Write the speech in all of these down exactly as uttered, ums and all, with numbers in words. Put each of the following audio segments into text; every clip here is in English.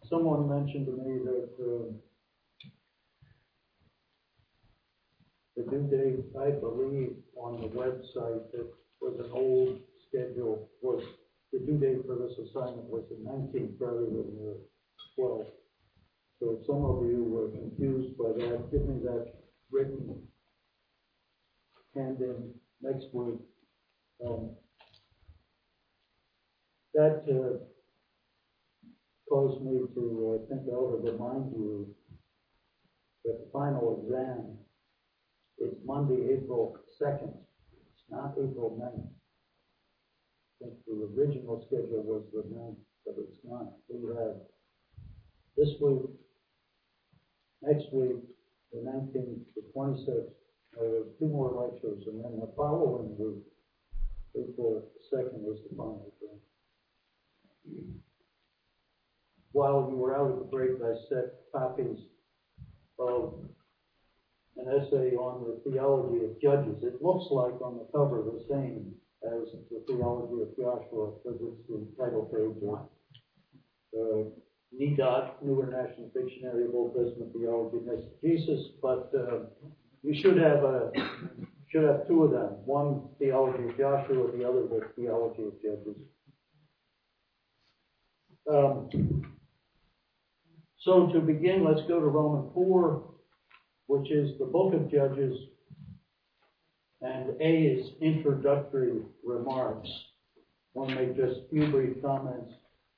someone mentioned to me that uh, the due date, I believe, on the website that was an old schedule, was the due date for this assignment was the nineteenth rather than the twelfth. So if some of you were confused by that, give me that written hand in next week. Um, that uh, caused me to uh, think I ought to remind you that the final exam is Monday, April second. It's not April ninth. I think the original schedule was the ninth, but it's not. We have this week, next week, the nineteenth, the twenty-sixth, uh, two more lectures, and then the following week, April second, is the final exam. While you were out at the break, I sent copies of an essay on the theology of Judges. It looks like on the cover the same as the theology of Joshua, because it's the title page of uh, N E D O T, New International Dictionary of Old Testament Theology and Exegesis, but uh, you should have a should have two of them. One theology of Joshua, the other the theology of Judges. Um, so to begin, let's go to Romans four, which is the book of Judges, and A is introductory remarks. I want to make just a few brief comments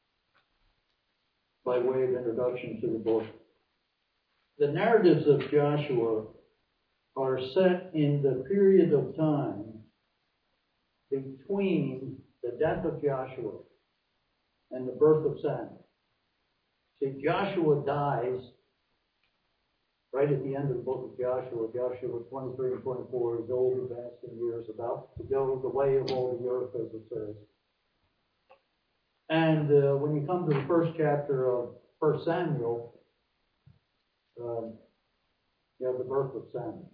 by way of introduction to the book. The narratives of Joshua are set in the period of time between the death of Joshua and the birth of Samuel. See, Joshua dies right at the end of the book of Joshua. Joshua twenty-three and twenty-four is old, advanced in years, about to go the way of all the earth, as it says. And uh, when you come to the first chapter of First Samuel, um, you have the birth of Samuel.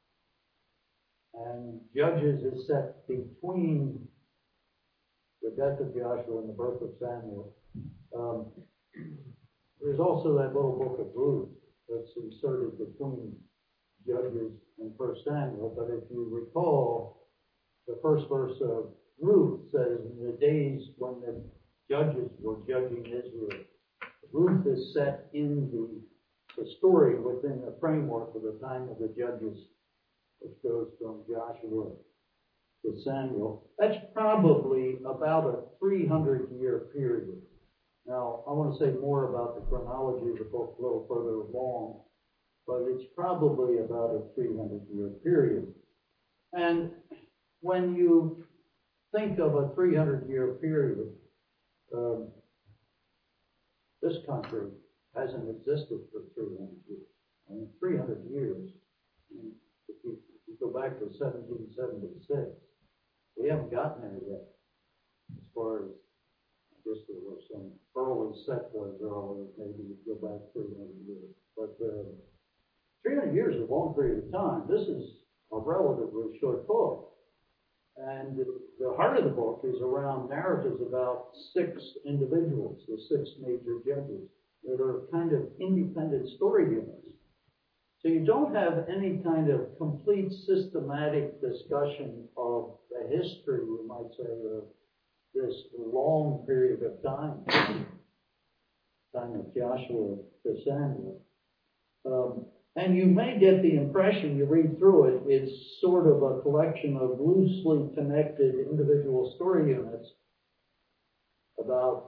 And Judges is set between the death of Joshua and the birth of Samuel. Um, there's also that little book of Ruth that's inserted between Judges and First Samuel. But if you recall, the first verse of Ruth says, in the days when the judges were judging Israel. Ruth is set in the, the story within the framework of the time of the judges, which goes from Joshua to Samuel. That's probably about a three hundred year period. Now, I want to say more about the chronology of the book a little further along, but it's probably about a three hundred year period. And when you think of a three hundred year period, um, this country hasn't existed for three hundred years. I mean, three hundred years, I mean, if, you, if you go back to seventeen seventy-six, we haven't gotten there yet. As far as, I guess there were some early settlers earlier, maybe you go back three hundred years. But uh, three hundred years is a long period of time. This is a relatively short book. And the heart of the book is around narratives about six individuals, the six major judges, that are kind of independent story units. So you don't have any kind of complete systematic discussion of the history, you might say, of this long period of time, time of Joshua to Samuel. Um, And you may get the impression, you read through it, it's sort of a collection of loosely connected individual story units about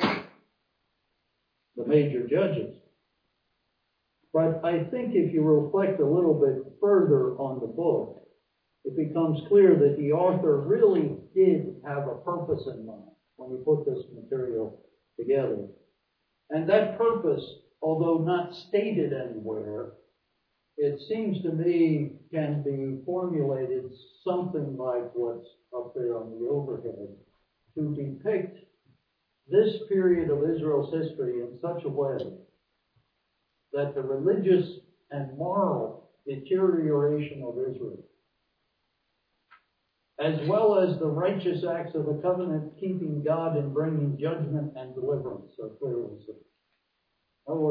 the major judges. But I think if you reflect a little bit further on the book, it becomes clear that the author really did have a purpose in mind when he put this material together. And that purpose, although not stated anywhere, it seems to me can be formulated something like what's up there on the overhead, to depict this period of Israel's history in such a way that the religious and moral deterioration of Israel, as well as the righteous acts of the covenant-keeping God in bringing judgment and deliverance, are clearly seen.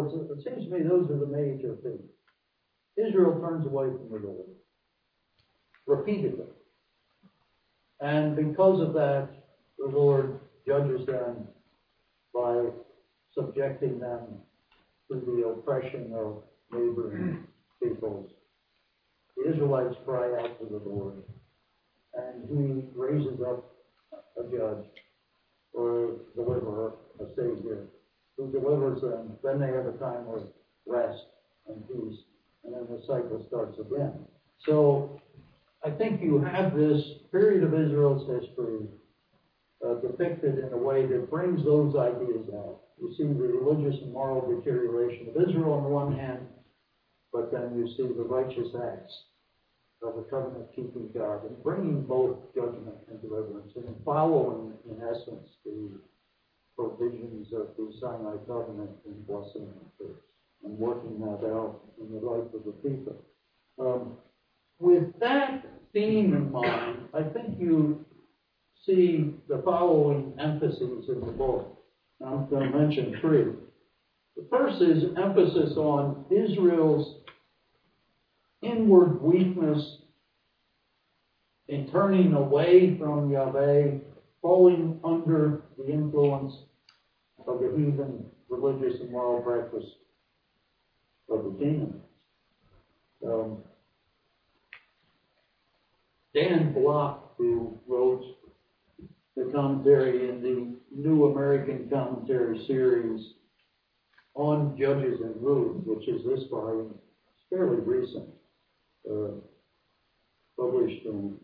words, it seems to me those are the major things. Israel turns away from the Lord repeatedly. And because of that, the Lord judges them by subjecting them to the oppression of neighboring peoples. The Israelites cry out to the Lord, and He raises up a judge or deliverer, a Savior, who delivers them. Then they have a time of rest and peace, and then the cycle starts again. So I think you have this period of Israel's history uh, depicted in a way that brings those ideas out. You see the religious and moral deterioration of Israel on the one hand, but then you see the righteous acts of a covenant-keeping God, and bringing both judgment and deliverance, and following, in essence, the provisions of the Sinai covenant and blessing and working that out in the life of the people. Um, with that theme in mind, I think you see the following emphases in the book. I'm going to mention three. The first is emphasis on Israel's inward weakness in turning away from Yahweh, falling under the influence of the heathen religious and moral practice of the Canaanites. Um, Dan Block, who wrote the commentary in the New American Commentary series on Judges and Ruth, which is this volume, it's fairly recent, uh, published in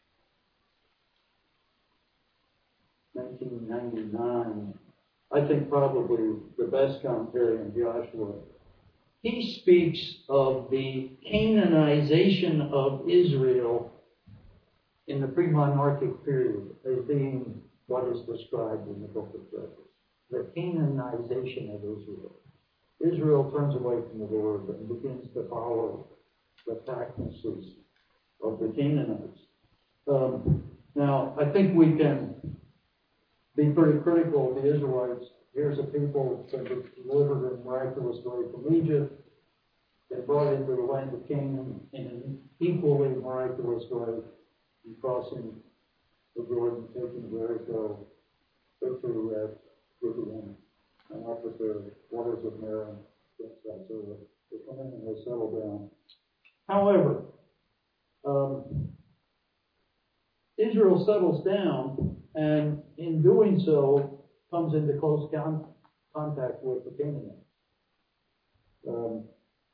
nineteen ninety-nine. I think probably the best commentary on Joshua. He speaks of the Canaanization of Israel in the pre-monarchic period as being what is described in the book of Judges. The Canaanization of Israel. Israel turns away from the Lord and begins to follow the practices of the Canaanites. Um, now, I think we can be pretty critical of the Israelites. Here's a people that were delivered in miraculous way from Egypt. They brought into the land of Canaan in an equally miraculous way, in crossing the Jordan, taking Jericho, victory at Gibeon, and up with the waters of Merah. So they come in and they settle down. However, um, Israel settles down, and in doing so, comes into close con- contact with the Canaanites. Um,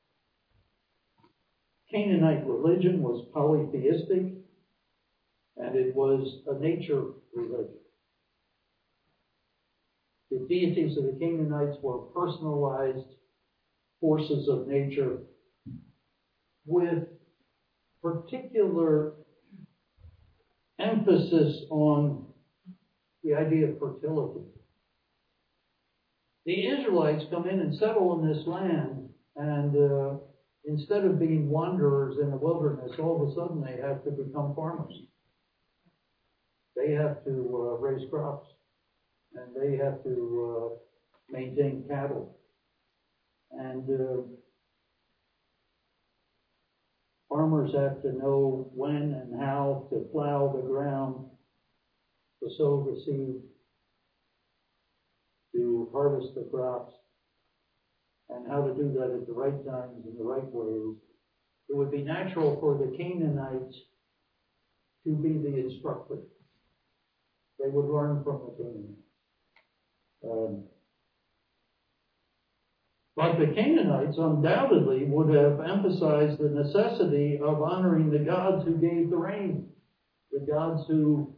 Canaanite religion was polytheistic, and it was a nature religion. The deities of the Canaanites were personalized forces of nature with particular emphasis on the idea of fertility. The Israelites come in and settle in this land, and uh, instead of being wanderers in the wilderness, all of a sudden they have to become farmers. They have to uh, raise crops, and they have to uh, maintain cattle. And uh, farmers have to know when and how to plow the ground, to sow the seed, to harvest the crops, and how to do that at the right times and the right ways. It would be natural for the Canaanites to be the instructor. They would learn from the Canaanites. Um, but the Canaanites undoubtedly would have emphasized the necessity of honoring the gods who gave the rain, the gods who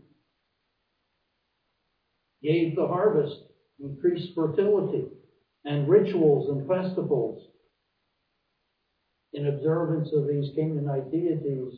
gave the harvest, increased fertility, and rituals and festivals in observance of these Canaanite deities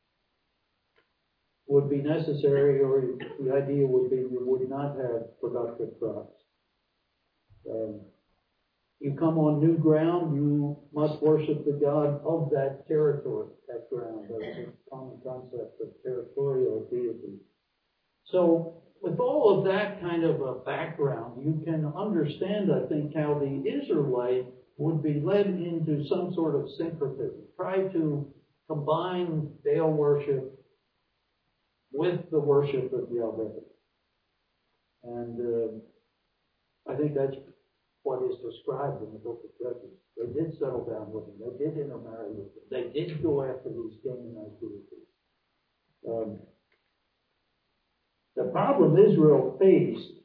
would be necessary, or the idea would be you would not have productive crops. Um, you come on new ground, you must worship the God of that territory, that ground. That's a common concept of territorial deity. So with all of that kind of a background, you can understand, I think, how the Israelite would be led into some sort of syncretism, try to combine Baal worship with the worship of Yahweh. And uh, I think that's what is described in the book of Judges. They did settle down with them. They did intermarry with them. They did go after these Canaanite deities. Um, the problem Israel faced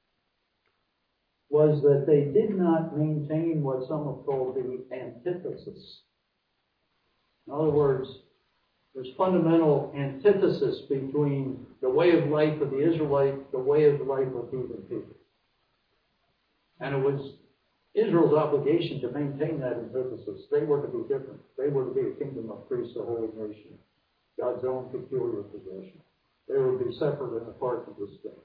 was that they did not maintain what some have called the antithesis. In other words, there's fundamental antithesis between the way of life of the Israelite, the way of life of heathen people. And it was Israel's obligation to maintain that antithesis. They were to be different. They were to be a kingdom of priests, a holy nation, God's own peculiar possession. They were to be separate and apart from the state.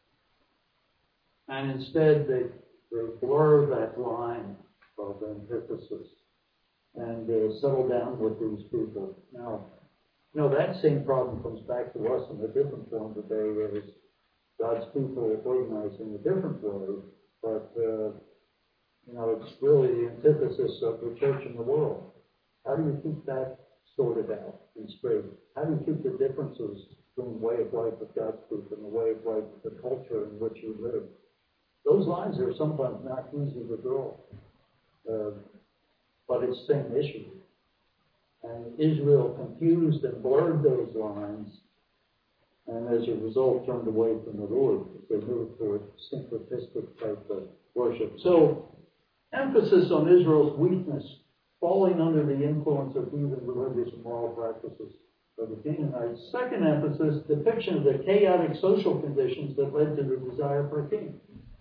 And instead, they, they blur that line of antithesis and uh, settle down with these people. Now, you know, that same problem comes back to us in a different form today, as God's people organized in a different way. But, uh, you know, it's really the antithesis of the church in the world. How do you keep that sorted out and straight? How do you keep the differences between the way of life of God's people and the way of life of the culture in which you live? Those lines are sometimes not easy to draw. Uh, but it's the same issue. And Israel confused and blurred those lines, and as a result turned away from the Lord as they moved toward syncretistic type of worship. So, emphasis on Israel's weakness, falling under the influence of heathen religious and moral practices of the Canaanites. Second emphasis, depiction of the chaotic social conditions that led to the desire for a king.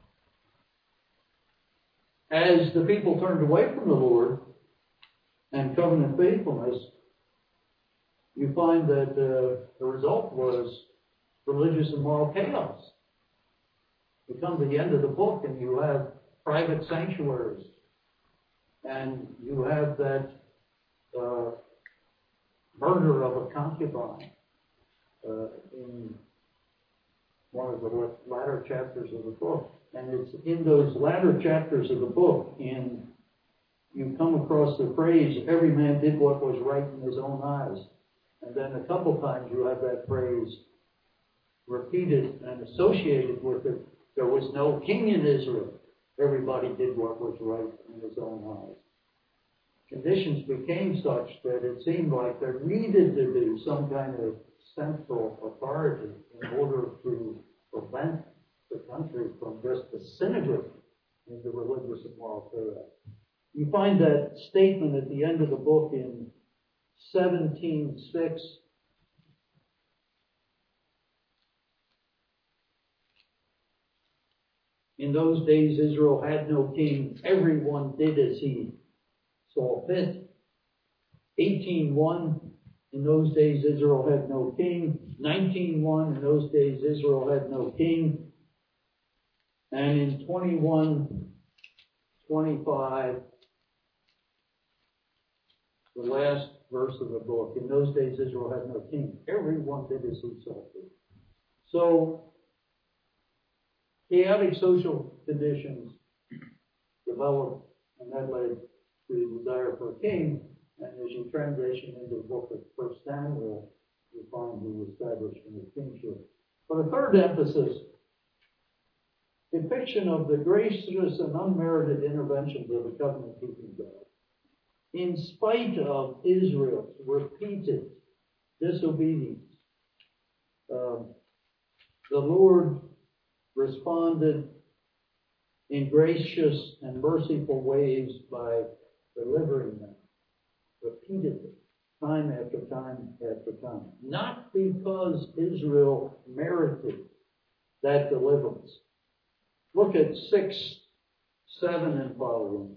As the people turned away from the Lord and covenant faithfulness, you find that uh, the result was religious and moral chaos. You come to the end of the book and you have private sanctuaries, and you have that uh, murder of a concubine uh, in one of the latter chapters of the book. And it's in those latter chapters of the book, and you come across the phrase, every man did what was right in his own eyes. And then a couple times you have that phrase repeated and associated with it. There was no king in Israel. Everybody did what was right in his own eyes. Conditions became such that it seemed like there needed to be some kind of central authority in order to prevent the country from just disintegrating into religious and moral chaos. You find that statement at the end of the book in seventeen six. In those days, Israel had no king. Everyone did as he saw fit. eighteen one. In those days, Israel had no king. nineteen one. In those days, Israel had no king. And in twenty-one twenty-five, the last verse of the book, in those days Israel had no king. Everyone did as he saw fit. So, chaotic social conditions developed, and that led to the desire for a king. And as you transition into the book of First Samuel, you find the establishment of kingship. But a third emphasis, depiction of the gracious and unmerited interventions of the covenant-keeping God. In spite of Israel's repeated disobedience, um, the Lord responded in gracious and merciful ways by delivering them repeatedly, time after time after time. Not because Israel merited that deliverance. Look at six, seven and following,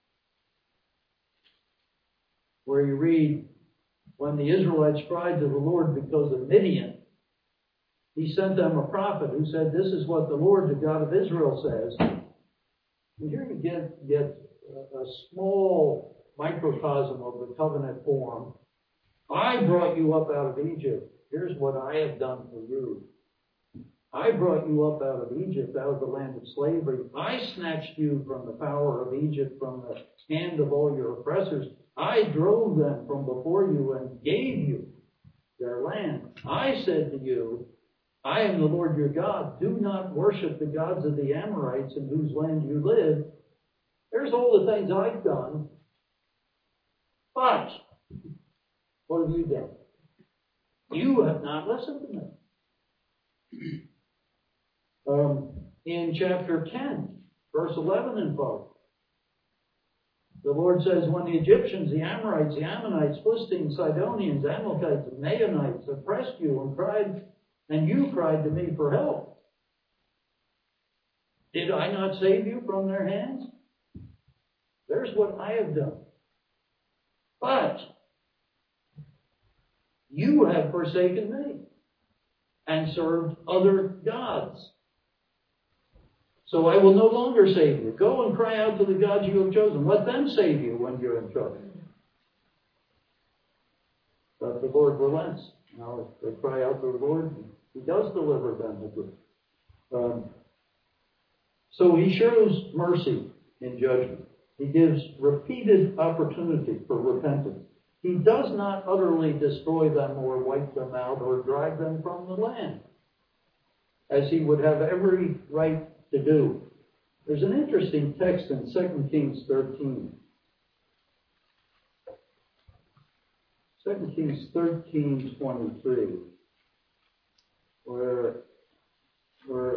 where you read, when the Israelites cried to the Lord because of Midian, he sent them a prophet who said, this is what the Lord, the God of Israel, says. And here you get, get a, a small microcosm of the covenant form. I brought you up out of Egypt. Here's what I have done for you. I brought you up out of Egypt, out of the land of slavery. I snatched you from the power of Egypt, from the hand of all your oppressors. I drove them from before you and gave you their land. I said to you, I am the Lord your God. Do not worship the gods of the Amorites in whose land you live. There's all the things I've done. But what have you done? You have not listened to me. Um, in chapter ten, verse eleven and following, the Lord says, when the Egyptians, the Amorites, the Ammonites, Philistines, Sidonians, Amalekites, and Maonites oppressed you and cried, and you cried to me for help, did I not save you from their hands? There's what I have done. But you have forsaken me and served other gods. So I will no longer save you. Go and cry out to the gods you have chosen. Let them save you when you're in trouble. But the Lord relents. Now, if they cry out to the Lord, He does deliver them. Um, so He shows mercy in judgment. He gives repeated opportunity for repentance. He does not utterly destroy them or wipe them out or drive them from the land, as He would have every right to do. There's an interesting text in Second Kings thirteen. Second Kings thirteen twenty-three, where, where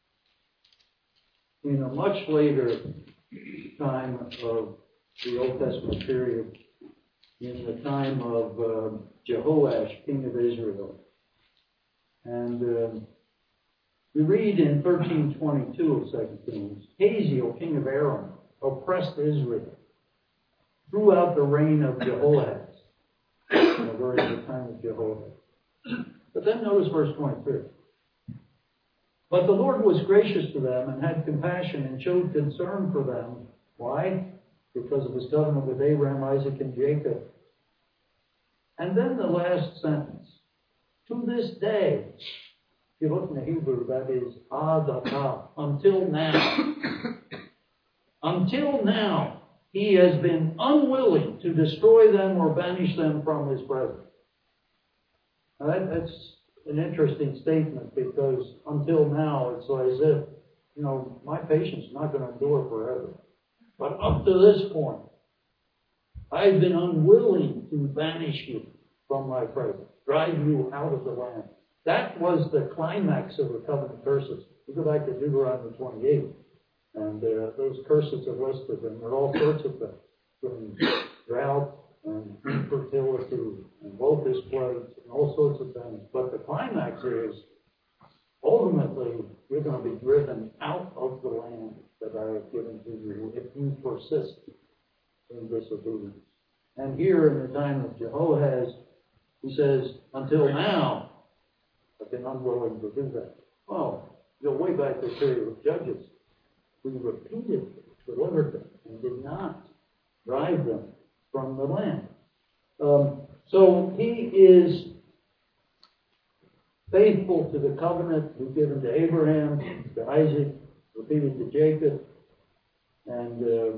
in a much later time of the Old Testament period, in the time of uh, Jehoash, king of Israel. And uh, we read in thirteen twenty-two of Second Kings, Hazael, king of Aram, oppressed Israel throughout the reign of Jehoash. We're in the time of Jehoash. But then notice verse twenty-three. But the Lord was gracious to them and had compassion and showed concern for them. Why? Because of His covenant with Abraham, Isaac, and Jacob. And then the last sentence. To this day, if you look in the Hebrew, that is ad atah, until now. Until now, He has been unwilling to destroy them or banish them from His presence. Now that, that's an interesting statement, because until now, it's as if, you know, my patience is not going to endure forever. But up to this point, I've been unwilling to banish you from my presence, drive you out of the land. That was the climax of the covenant curses. We go back to Deuteronomy twenty-eight, and uh, those curses are listed, and there are all sorts of things, from drought and infertility and locust plagues and all sorts of things. But the climax is, ultimately, you're going to be driven out of the land that I have given to you if you persist in disobedience. And here in the time of Jehoahaz, He says, until now, I've been unwilling to do that. Well, go way back to the period of Judges. We repeatedly delivered them and did not drive them from the land. Um, so He is faithful to the covenant He's given to Abraham, to Isaac, repeated to Jacob, and uh,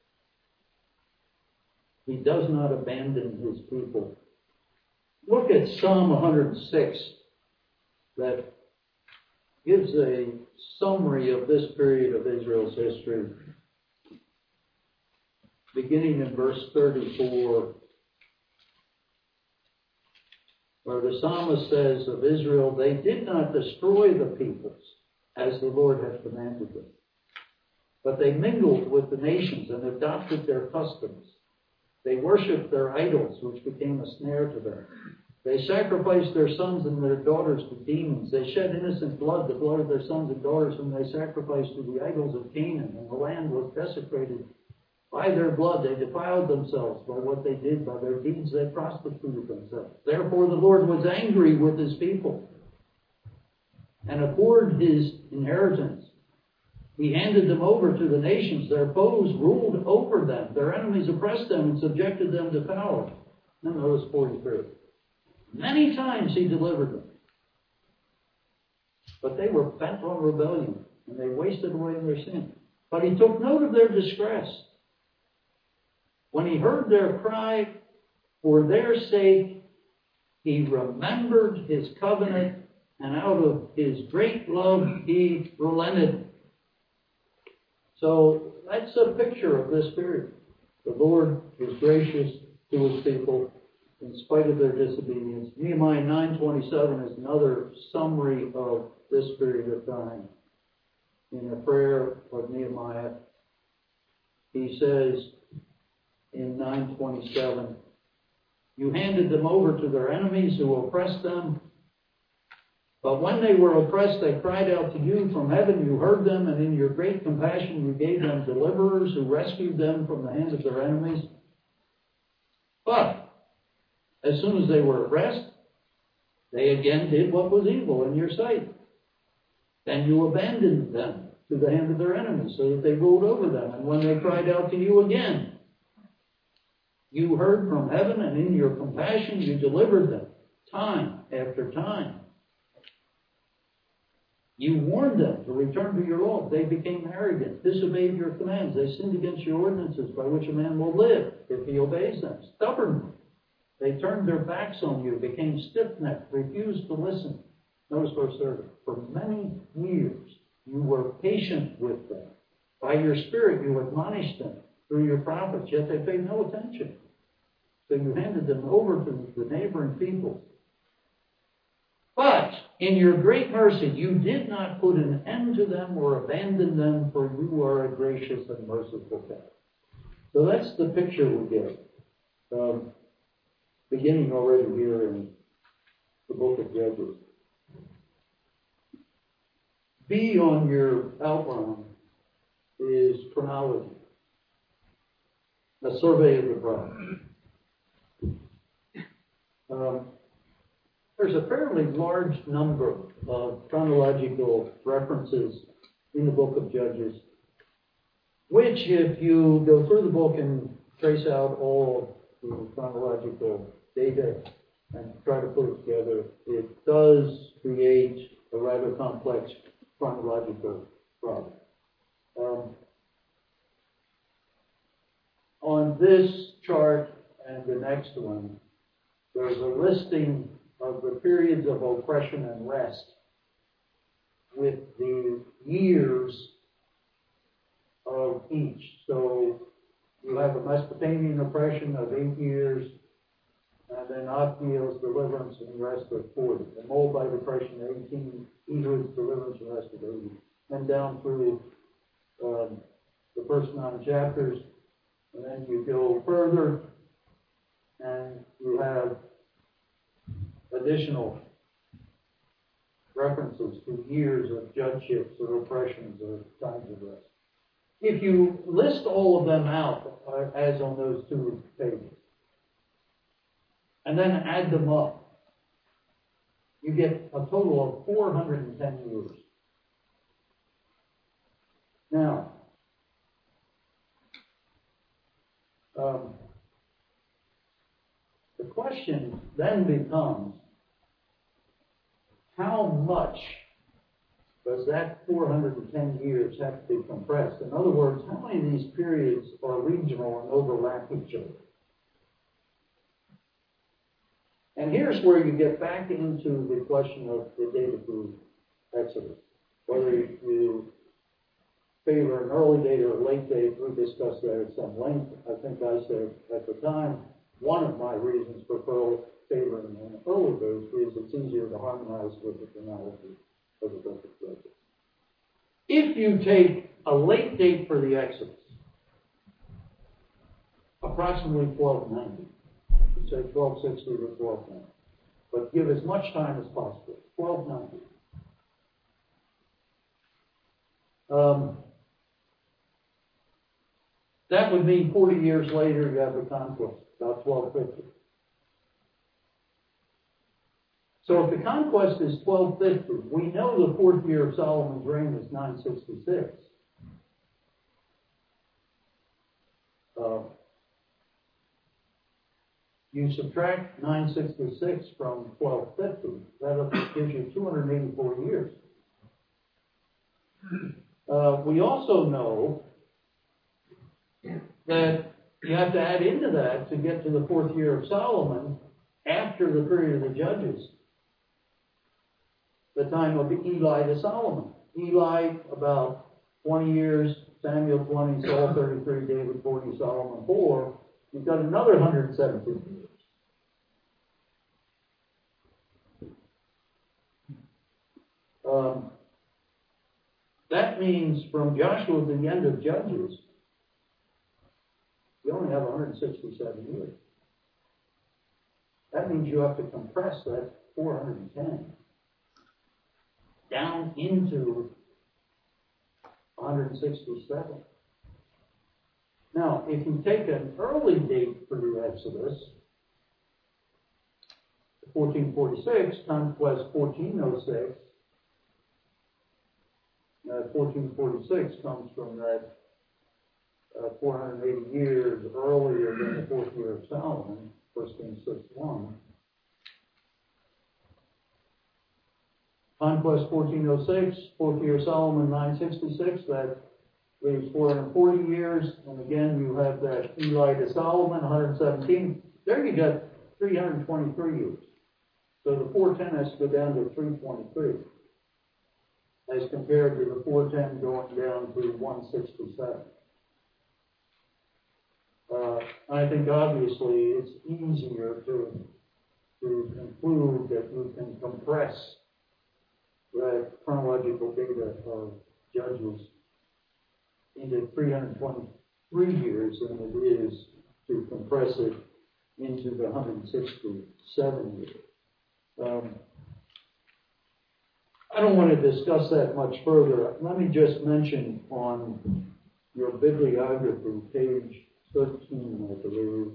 He does not abandon His people. Look at Psalm one hundred six, that gives a summary of this period of Israel's history, beginning in verse thirty-four, where the psalmist says of Israel, they did not destroy the peoples as the Lord had commanded them, but they mingled with the nations and adopted their customs. They worshipped their idols, which became a snare to them. They sacrificed their sons and their daughters to demons. They shed innocent blood, the blood of their sons and daughters, whom they sacrificed to the idols of Canaan. And the land was desecrated by their blood. They defiled themselves by what they did. By their deeds they prostituted themselves. Therefore the Lord was angry with His people and abhorred His inheritance. He handed them over to the nations. Their foes ruled over them. Their enemies oppressed them and subjected them to power. Now notice forty-three. Many times He delivered them, But they were bent on rebellion, and they wasted away in their sin. But he took note of their distress. When he heard their cry for their sake, he remembered his covenant, and out of his great love he relented. So that's a picture of this period. The Lord is gracious to his people in spite of their disobedience. Nehemiah nine twenty-seven is another summary of this period of time. In a prayer of Nehemiah, he says in nine twenty-seven, "You handed them over to their enemies who oppressed them. But when they were oppressed, they cried out to you from heaven. You heard them, and in your great compassion you gave them deliverers who rescued them from the hands of their enemies. But as soon as they were at rest, they again did what was evil in your sight. Then you abandoned them to the hand of their enemies, so that they ruled over them. And when they cried out to you again, you heard from heaven, and in your compassion you delivered them, time after time. You warned them to return to your law. They became arrogant, disobeyed your commands. They sinned against your ordinances, by which a man will live if he obeys them. Stubborn. They turned their backs on you, became stiff-necked, refused to listen." Notice verse thirty. "For many years you were patient with them. By your Spirit you admonished them through your prophets, yet they paid no attention. So you handed them over to the neighboring peoples. But in your great mercy, you did not put an end to them or abandon them, for you are a gracious and merciful God." So that's the picture we get, um, beginning already here in the book of Judges. B on your outline is chronology, a survey of the bride. Um, There's a fairly large number of chronological references in the book of Judges, which, if you go through the book and trace out all the chronological data and try to put it together, it does create a rather complex chronological problem. Um, on this chart and the next one, there's a listing of the periods of oppression and rest with the years of each. So you have a Mesopotamian oppression of eight years, and then Othniel's deliverance and rest of forty. The Moabite oppression eighteen, Ehud's deliverance and rest of eighty. And down through um, the first nine chapters, and then you go further, and you have additional references to years of judgeships or oppressions or times of rest. If you list all of them out, uh, as on those two pages, and then add them up, you get a total of four hundred ten years. Now, um, the question then becomes, how much does that four hundred ten years have to be compressed? In other words, how many of these periods are regional and overlap each other? And here's where you get back into the question of the date of the Exodus. Whether you favor an early date or a late date, we discussed that at some length. I think I said at the time, one of my reasons for favoring an early date is it's easier to harmonize with the chronology of the book of Judges. If you take a late date for the Exodus, approximately twelve ninety, you say twelve sixty to twelve ninety, but give as much time as possible, twelve ninety. Um, that would mean forty years later you have the conquest, about twelve fifty. So if the conquest is twelve fifty, we know the fourth year of Solomon's reign is nine sixty-six. Uh, you subtract nine sixty-six from twelve fifty, that gives you two hundred eighty-four years. Uh, we also know that you have to add into that to get to the fourth year of Solomon after the period of the judges, the time of Eli to Solomon. Eli, about twenty years, Samuel twenty, Saul thirty-three, David forty, Solomon four. You've got another one hundred seventeen years. Um, that means from Joshua to the end of Judges, you only have one hundred sixty-seven years. That means you have to compress that four hundred ten down into one hundred sixty-seven. Now, if you take an early date for the Exodus, fourteen forty-six, conquest fourteen oh six, uh, fourteen forty-six comes from that uh, four hundred eighty years earlier than the fourth year of Solomon, First Kings six one. Conquest fourteen oh six, fourth year of Solomon nine sixty-six, that leaves four hundred forty years, and again you have that Eli to Solomon, one hundred seventeen. There you got three hundred twenty-three years. So the four ten has to go down to three twenty-three, as compared to the four ten going down to one sixty-seven. Uh, I think obviously it's easier to, to conclude that you can compress the chronological data of Judges into three hundred twenty-three years than it is to compress it into the one hundred sixty-seven years. Um, I don't want to discuss that much further. Let me just mention on your bibliography, page thirteen, I believe.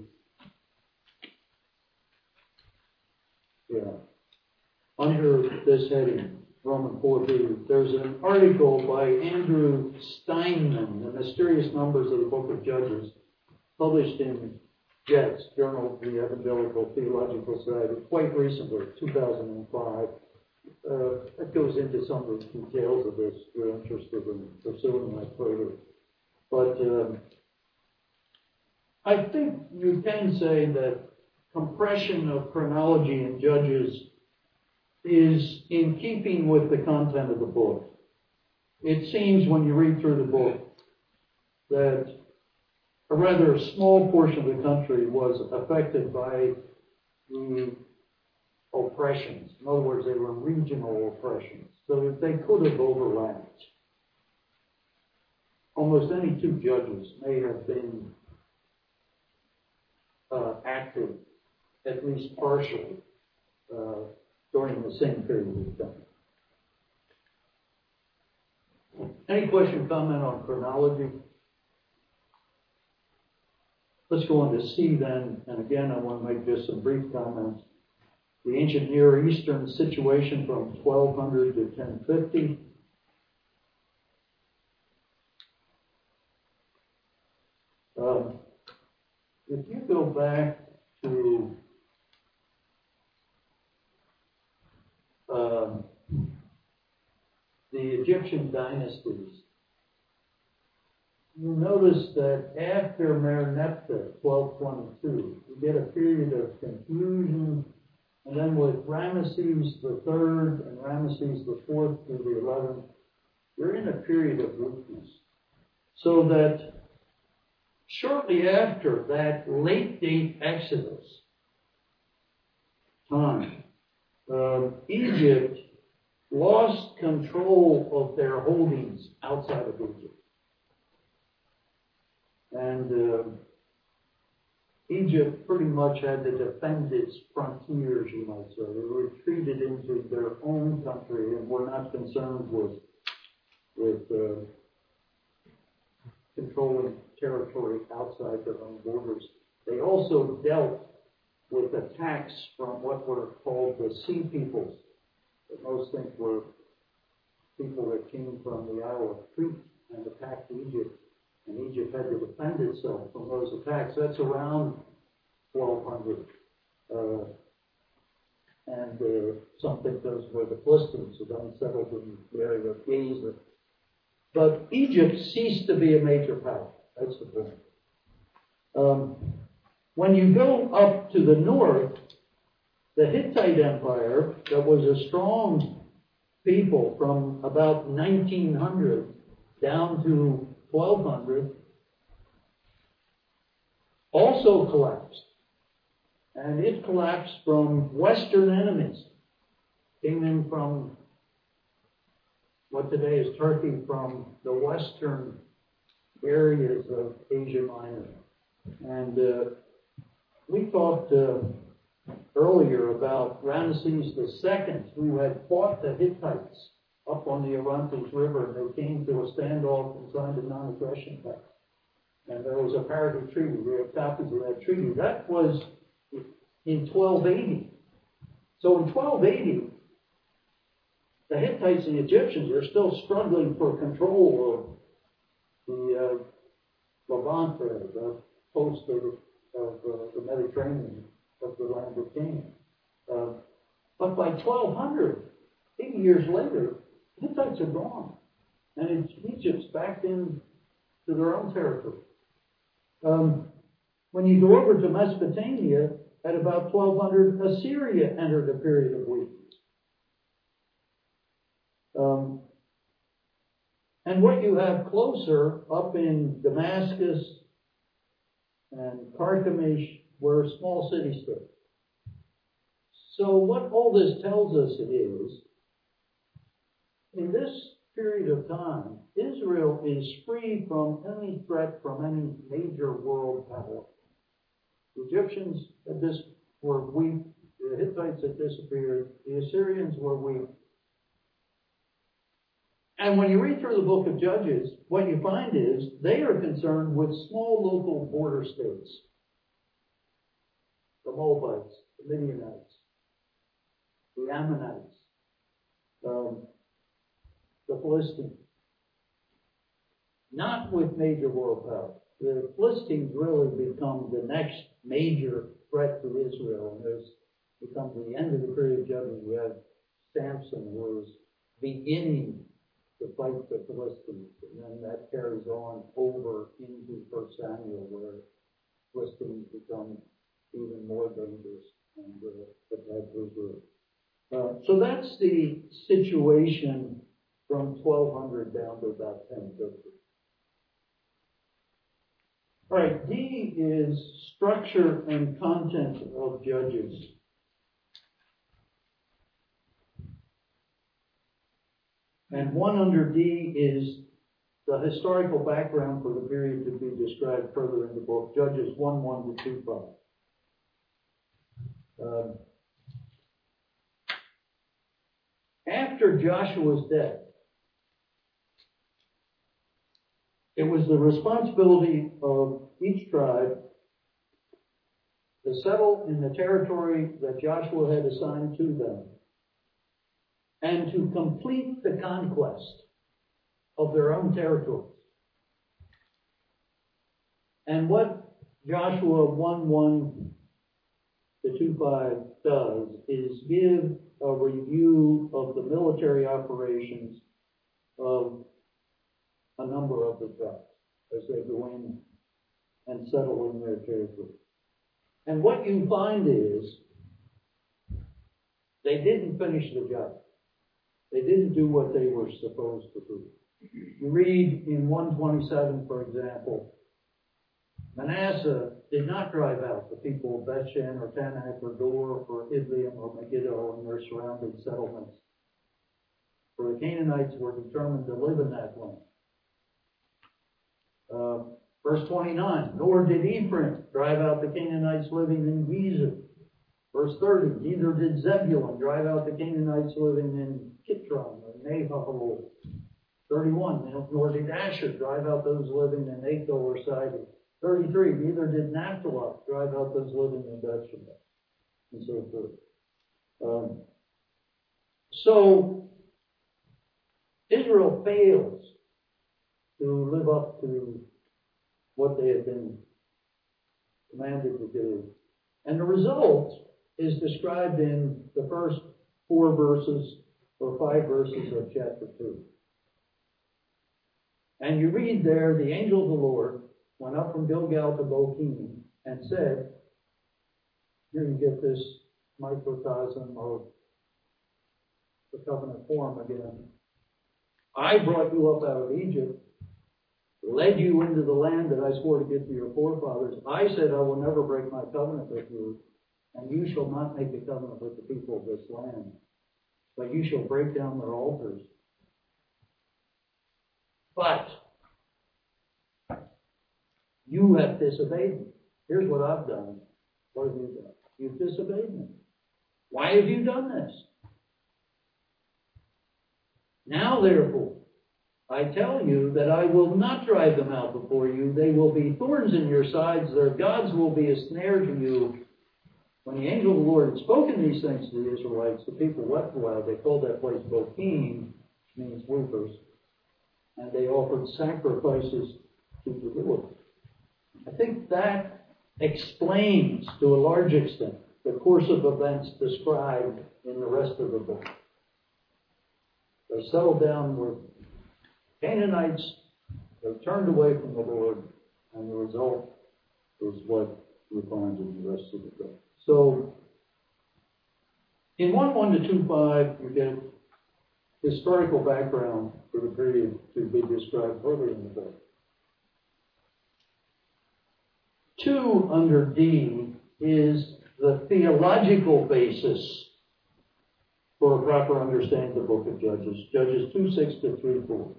Yeah. Under this heading, Roman four B, there's an article by Andrew Steinman, The Mysterious Numbers of the Book of Judges, published in Jets, Journal of the Evangelical Theological Society, quite recently, two thousand five. Uh, it goes into some of the details of this if you're interested in pursuing that further. But um, I think you can say that compression of chronology in Judges is in keeping with the content of the book. It seems when you read through the book that a rather small portion of the country was affected by the oppressions. In other words, they were regional oppressions, so that they could have overlapped. Almost any two judges may have been uh, active, at least partially, uh, during the same period of time. Any question, comment on chronology? Let's go on to C then, and again, I want to make just some brief comments. The ancient Near Eastern situation from twelve hundred to ten fifty. Um, if you go back to um, the Egyptian dynasties, you notice that after Merneptah, twelve twenty-two, you get a period of confusion. And then with Ramesses the third and Ramesses the fourth through the eleventh, you're in a period of weakness. So that shortly after that late date Exodus time, um, Egypt lost control of their holdings outside of Egypt. And uh, Egypt pretty much had to defend its frontiers, you might say. They retreated into their own country and were not concerned with, with uh, controlling territory outside their own borders. They also dealt with attacks from what were called the Sea Peoples, that most think were people that came from the Isle of Crete and attacked Egypt. And Egypt had to defend itself from those attacks. That's around twelve hundred. Uh, and uh, some think those were the Philistines who then settled in the area of Gaza. But Egypt ceased to be a major power. That's the point. Um, when you go up to the north, the Hittite Empire, that was a strong people from about nineteen hundred down to twelve hundred, also collapsed. And it collapsed from Western enemies. Came in from what today is Turkey, from the western areas of Asia Minor. And uh, we talked uh, earlier about Ramesses the Second, who had fought the Hittites up on the Orontes River, and they came to a standoff and signed a non-aggression pact. And there was a Paraguay treaty. We have copies of that treaty. That was in twelve eighty. So in twelve eighty, the Hittites and the Egyptians are still struggling for control of the uh, Levant, the coast of, of uh, the Mediterranean, of the land of Canaan. Uh, but by twelve hundred, eighty years later, the Hittites are gone. And Egypt's back into their own territory. Um, when you go over to Mesopotamia, at about twelve hundred, Assyria entered a period of weakness. Um, and what you have closer, up in Damascus and Carchemish, were small city-states. So what all this tells us is, in this period of time, Israel is free from any threat from any major world power. The Egyptians at this were weak. The Hittites had disappeared. The Assyrians were weak. And when you read through the book of Judges, what you find is they are concerned with small local border states. The Moabites, the Midianites, the Ammonites, um, the Philistines. Not with major world power. The Philistines really become the next major threat to Israel. And there's becomes the end of the period of Judges. We have Samson, who is beginning to fight the Philistines, and then that carries on over into First Samuel, where Philistines become even more dangerous and uh, attack Israel. Uh, so that's the situation from twelve hundred down to about ten fifty. All right, D is structure and content of Judges. And one under D is the historical background for the period to be described further in the book, Judges one one to two five. Um, after Joshua's death, it was the responsibility of each tribe to settle in the territory that Joshua had assigned to them and to complete the conquest of their own territories. And what Joshua one one to two five does is give a review of the military operations of a number of the tribes as they go in and settle in their territory. And what you find is they didn't finish the job. They didn't do what they were supposed to do. You read in one twenty-seven, for example, Manasseh did not drive out the people of Bethshan or Tanakh or Dor or Ibleam or Megiddo and their surrounding settlements. For the Canaanites were determined to live in that land. Uh, verse twenty-nine, nor did Ephraim drive out the Canaanites living in Gezer. Verse thirty, neither did Zebulun drive out the Canaanites living in Kitron or Nahal. thirty-one, nor did Asher drive out those living in Athol or Sidon. thirty-three, neither did Naphtali drive out those living in Bethsheba, and so forth. Um, so, Israel fails to live up to what they have been commanded to do. And the result is described in the first four verses or five verses of chapter two. And you read there, the angel of the Lord went up from Gilgal to Bochim and said, here you get this microcosm of the covenant form again. I brought you up out of Egypt, led you into the land that I swore to give to your forefathers. I said I will never break my covenant with you, and you shall not make a covenant with the people of this land, but you shall break down their altars. But you have disobeyed me. Here's what I've done. What have you done? You've disobeyed me. Why have you done this? Now, therefore, I tell you that I will not drive them out before you. They will be thorns in your sides. Their gods will be a snare to you. When the angel of the Lord had spoken these things to the Israelites, the people wept aloud. They called that place Bochim, which means weepers. And they offered sacrifices to the Lord. I think that explains, to a large extent, the course of events described in the rest of the book. They settled down with Canaanites, they turned away from the Lord, and the result is what we find in the rest of the book. So, in one one to two five, you get historical background for the period to be described further in the book. Two under D is the theological basis for a proper understanding of the book of Judges. Judges two six to three four.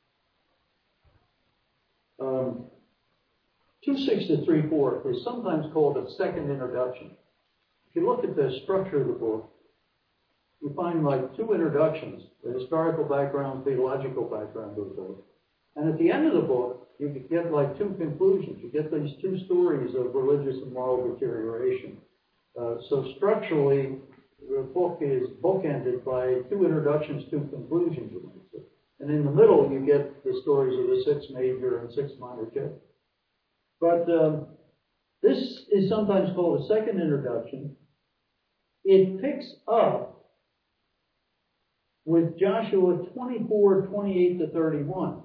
Um, two six to three four is sometimes called a second introduction. If you look at the structure of the book, you find like two introductions, the historical background, theological background of the book. And at the end of the book, you get like two conclusions. You get these two stories of religious and moral deterioration. Uh, so structurally, the book is bookended by two introductions, two conclusions. And in the middle, you get the stories of the six major and six minor judges. But um, this is sometimes called a second introduction. It picks up with Joshua twenty-four, twenty-eight to thirty-one.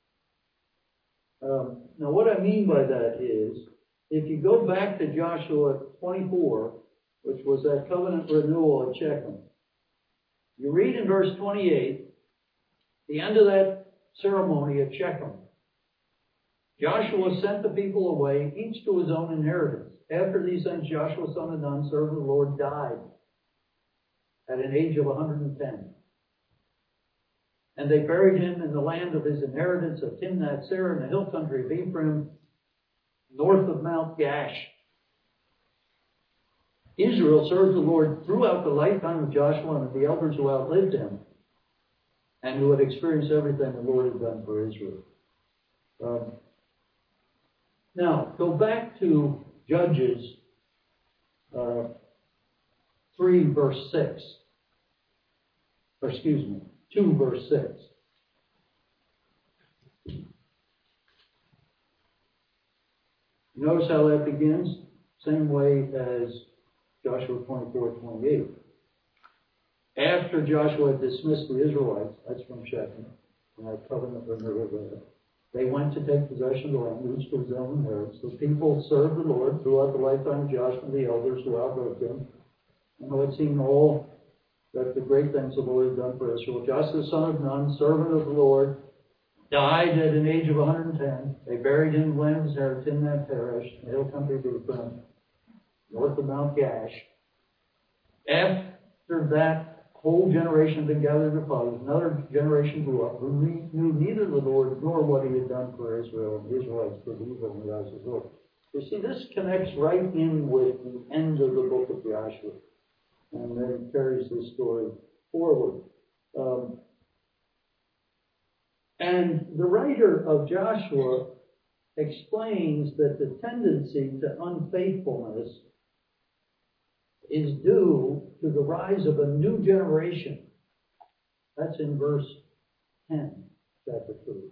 Um, now, what I mean by that is, if you go back to Joshua twenty-four, which was that covenant renewal at Shechem, you read in verse twenty-eight, the end of that ceremony at Shechem, Joshua sent the people away, each to his own inheritance. After these things, Joshua, son of Nun, servant of the Lord, died at an age of one hundred ten. And they buried him in the land of his inheritance of Timnath-Serah in the hill country of Ephraim, north of Mount Gash. Israel served the Lord throughout the lifetime of Joshua and the elders who outlived him, and who had experienced everything the Lord had done for Israel. Um, now, go back to Judges uh, three, verse six. Or excuse me, two, verse six. Notice how that begins? Same way as Joshua twenty-four, twenty-eight. After Joshua had dismissed the Israelites, that's from Shechem, and that covenant renewal there, they went to take possession of the land, each to his own inheritance. The people served the Lord throughout the lifetime of Joshua and the elders who outlived him, and who had seen all that the great things the Lord had done for Israel. Joshua, son of Nun, servant of the Lord, died at an age of one hundred ten. They buried him in the land of his inheritance in that parish, in the hill country of Ephraim, north of Mount Gash. After that whole generation had been gathered to fathers, another generation grew up who knew neither the Lord nor what he had done for Israel, and the Israelites proved evil in the eyes of the Lord. You see, this connects right in with the end of the book of Joshua, and then carries this story forward. Um, and the writer of Joshua explains that the tendency to unfaithfulness is due to the rise of a new generation. That's in verse ten, chapter three.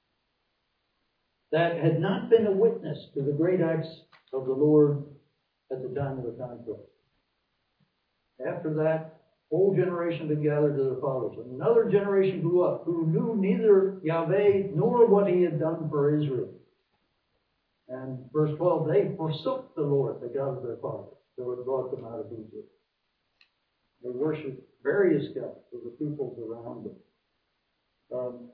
That had not been a witness to the great acts of the Lord at the time of the conflict. After that, Whole generation been gathered to the fathers. Another generation grew up who knew neither Yahweh nor what he had done for Israel. And verse twelve, they forsook the Lord, the God of their fathers, who had brought them out of Egypt. They worshipped various gods of the peoples around them. Um,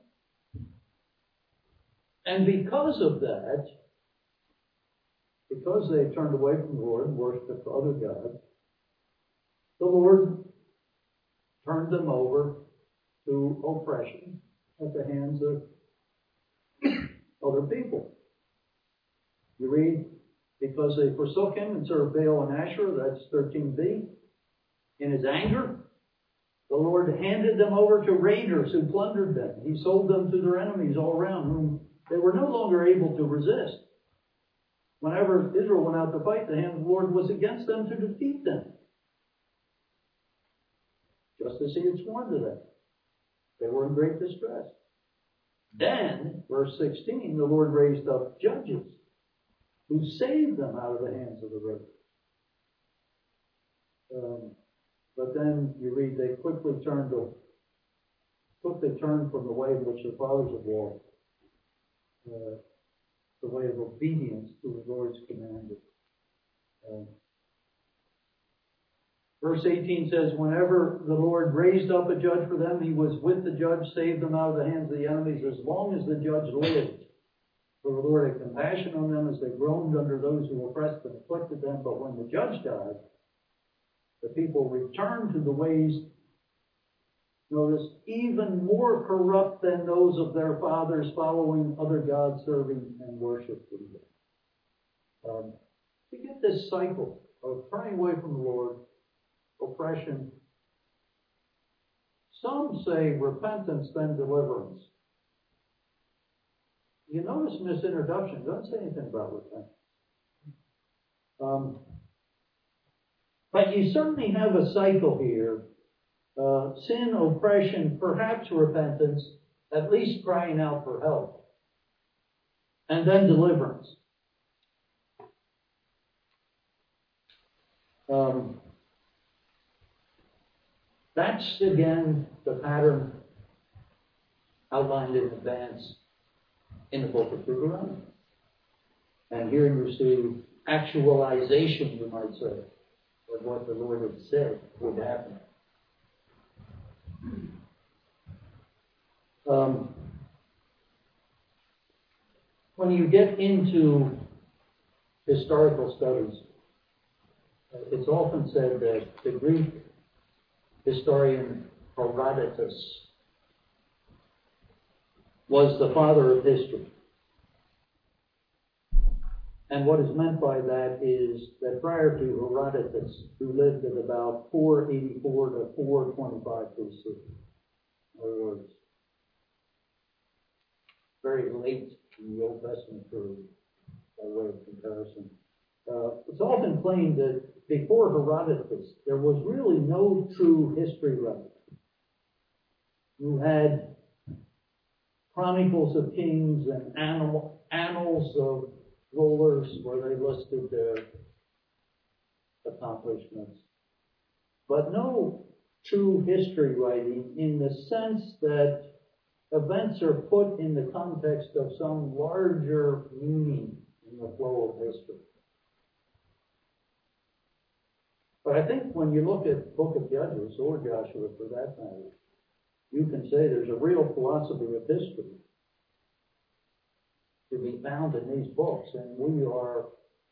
and because of that, because they turned away from the Lord and worshipped other gods, the Lord turned them over to oppression at the hands of other people. You read, because they forsook him and served Baal and Asherah, that's thirteen b. In his anger, the Lord handed them over to raiders who plundered them. He sold them to their enemies all around, whom they were no longer able to resist. Whenever Israel went out to fight, the hand of the Lord was against them to defeat them, just as he had sworn to them. They were in great distress. Then, verse sixteen, the Lord raised up judges who saved them out of the hands of the raiders. Um, but then you read they quickly turned to, quickly turned from the way in which their fathers had walked, uh, the way of obedience to the Lord's commandment. Um, Verse eighteen says, whenever the Lord raised up a judge for them, he was with the judge, saved them out of the hands of the enemies as long as the judge lived. For the Lord had compassion on them as they groaned under those who oppressed and afflicted them. But when the judge died, the people returned to the ways, notice, even more corrupt than those of their fathers, following other gods, serving and worshiping them. Um, you get this cycle of turning away from the Lord, oppression. Some say repentance, then deliverance. You notice in this introduction, it doesn't say anything about repentance. Um, but you certainly have a cycle here. Uh, sin, oppression, perhaps repentance, at least crying out for help. And then deliverance. Um, That's, again, the pattern outlined in advance in the book of Deuteronomy. And here you see actualization, you might say, of what the Lord had said would happen. Um, when you get into historical studies, it's often said that the Greek historian Herodotus was the father of history. And what is meant by that is that prior to Herodotus, who lived at about four eighty-four to four twenty-five B C, in other words, very late in the Old Testament period, by way of comparison, uh, it's often claimed that before Herodotus, there was really no true history writer. You had chronicles of kings and annal, annals of rulers where they listed their accomplishments. But no true history writing in the sense that events are put in the context of some larger meaning in the flow of history. But I think when you look at the book of Judges, or Joshua for that matter, you can say there's a real philosophy of history to be found in these books. And we are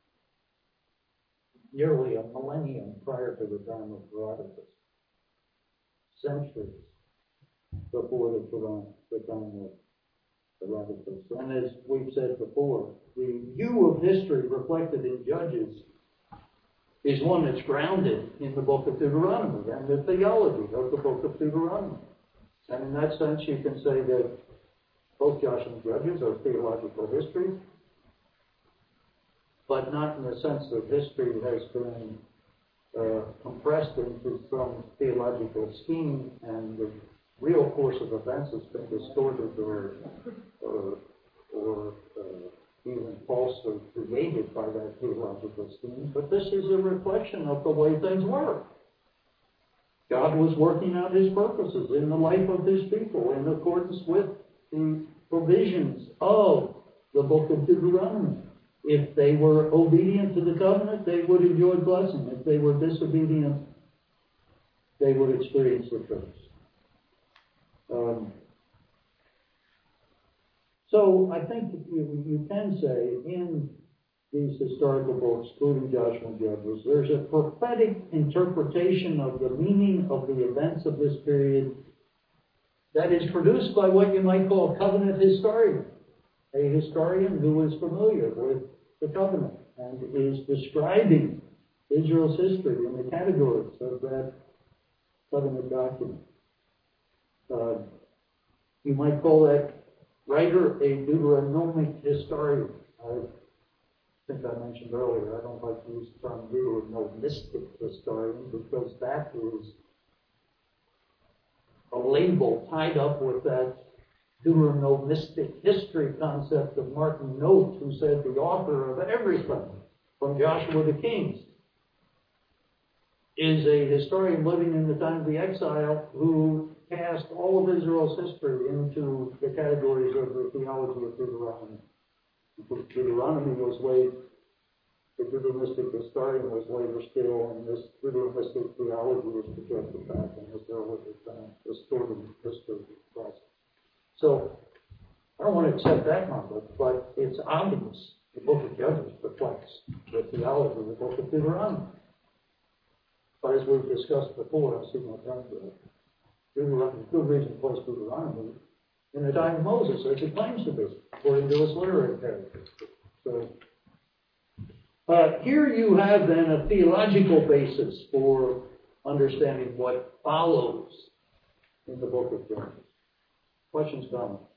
nearly a millennium prior to the time of Herodotus. Centuries before the time, the time of Herodotus. And as we've said before, the view of history reflected in Judges is one that's grounded in the book of Deuteronomy and the theology of the book of Deuteronomy. And in that sense, you can say that both Joshua and Judges are theological histories, but not in the sense that history has been uh, compressed into some theological scheme and the real course of events has been distorted or, or, or uh, even falsely created by that theological scheme. But this is a reflection of the way things were. God was working out his purposes in the life of his people in accordance with the provisions of the book of Deuteronomy. If they were obedient to the covenant, they would enjoy blessing. If they were disobedient, they would experience the curse. Um, so I think you, you can say in these historical books, including Joshua and Judges, there's a prophetic interpretation of the meaning of the events of this period that is produced by what you might call a covenant historian, a historian who is familiar with the covenant and is describing Israel's history in the categories of that covenant document. Uh, you might call that writer a Deuteronomic historian. I think I mentioned earlier, I don't like to use the term Deuteronomistic historian because that is a label tied up with that Deuteronomistic history concept of Martin Note, who said the author of everything, from Joshua to Kings, is a historian living in the time of the exile who cast all of Israel's history into the categories of the theology of Deuteronomy. Deuteronomy was laid, the Deuteronomistic historian was later still, and this Deuteronomistic theology was projected back, and this was a distorted history process. So, I don't want to accept that number, but it's obvious the book of Judges reflects the theology of the book of Deuteronomy. But as we've discussed before, I see my time for it. Deuteronomy, good reason to place Deuteronomy in the time of Moses, as it claims to be, according to its literary character. So, uh, here you have then a theological basis for understanding what follows in the book of Judges. Questions, comments?